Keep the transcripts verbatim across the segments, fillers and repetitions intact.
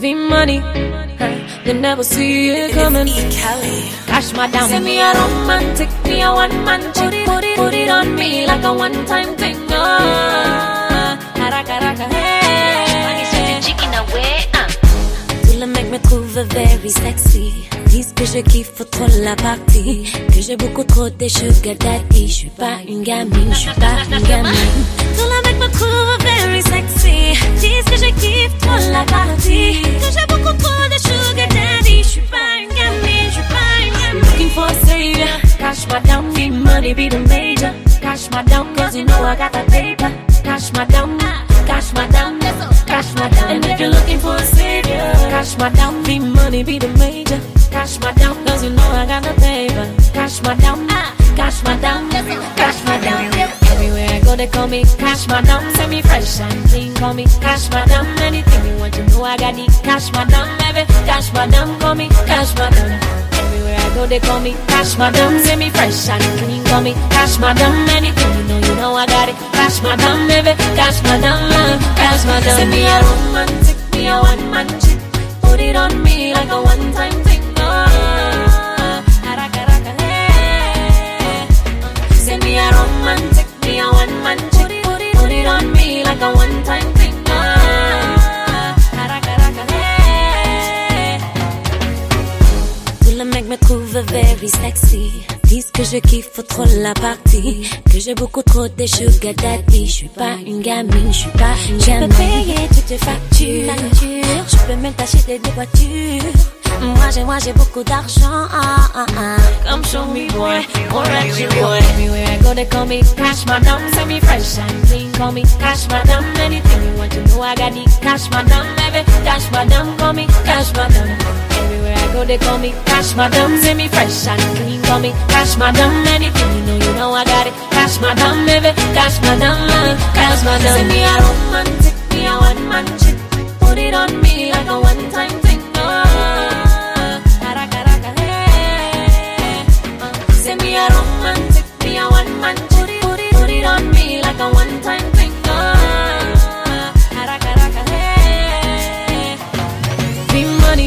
V money, huh? You never see it coming. Cash my down. Send me a romantic, me a one man chick. Put it, put it, put it on me like a one time thing. Oh, caraca, caraca, hey. Tu le mec me trouve very sexy. Dis que je kiffe trop la partie, que j'ai beaucoup trop de sugar daddy. Je suis pas une gamine, je suis pas une gamine. Tu le mec me trouve very sexy. Dis que je kiffe trop la partie, que j'ai beaucoup trop de sugar daddy. Je suis pas une gamine, je suis pas une gamine. Looking for a savior, cash my down, me money be the major. Cash my down, cause you know I got that paper. Cash my down, cash my down, cash my down. And if you're looking for a savior, cash my down, me money be the major. Cash my down, cause you know I got the paper. Cash my down, cash my down, cash my down. Everywhere I go they call me cash my down. Send me fresh and clean, call me cash my down. Anything you want, you know I got the cash my down, baby. Cash my down, call me cash my down. Everywhere I go they call me cash my down. Send me fresh and clean, call me cash my down. Anything you know, you know I got it. Cash my down, baby. Cash my down, cash my down. Send me a romantic, me a one man chick. Put it on me like a one time thing. Send me a romantic, me a one man chick. Put it, put it on me like a one time thing. Tout le mec me trouve very sexy. Disent que je kiffe trop la partie, que j'ai beaucoup trop de sugar daddy. Je suis pas une gamine, je suis pas une gamine. Je peux payer toutes tes factures, nature. Je peux même t'acheter des voitures. Moi j'ai, moi j'ai beaucoup d'argent, ah, ah, ah. Come show me boy, or actually boy. Everywhere I go they call me cash madam. Send me fresh and clean, call me cash madam. Anything you want, you know I got the cash madam, baby. Cash madam, call me cash madam. Everywhere I go they call me cash madam. Send me fresh and clean, call me cash madam. Anything you know, you know I got it. Cash madam, baby. Cash madam, cash madam. Send me a romantic, me a one man chick. Put it on me like a one time thing. Send me a romantic, me a one man chick. Put it, put it, put it on me like a one time thing. V money,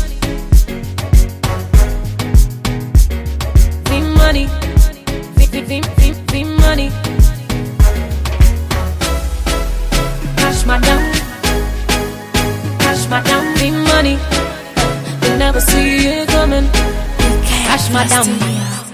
V money, V V V V V money. Cash my down, cash my down, V money. You never see it coming. Cash my down.